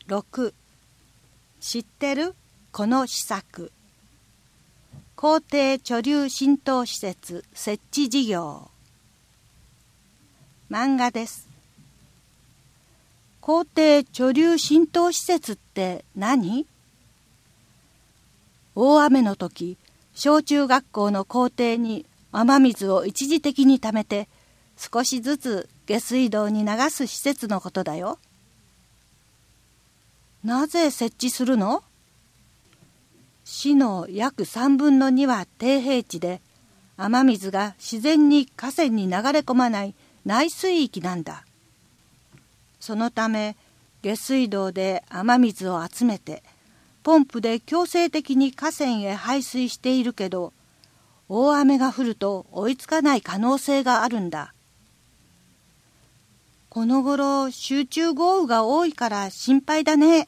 6知ってるこの施策。校庭貯留浸透施設設置事業。漫画です。校庭貯留浸透施設って何？大雨の時、小中学校の校庭に雨水を一時的に溜めて少しずつ下水道に流す施設のことだよ。なぜ設置するの？市の約3分の2は低平地で、雨水が自然に河川に流れ込まない内水域なんだ。そのため下水道で雨水を集めてポンプで強制的に河川へ排水しているけど、大雨が降ると追いつかない可能性があるんだ。この頃集中豪雨が多いから心配だね。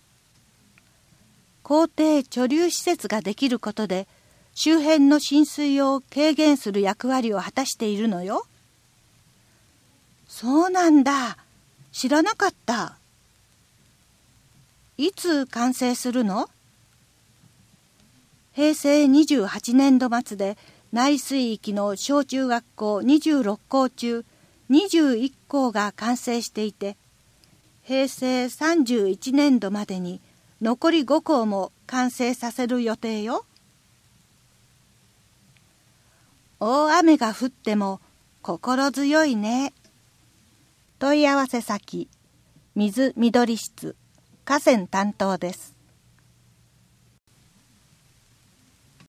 校庭貯留施設ができることで周辺の浸水を軽減する役割を果たしているのよ。そうなんだ。知らなかった。いつ完成するの？平成28年度末で内水域の小中学校26校中21校が完成していて、平成31年度までに残り5校も完成させる予定よ。大雨が降っても心強いね。問い合わせ先、水緑室、河川担当です。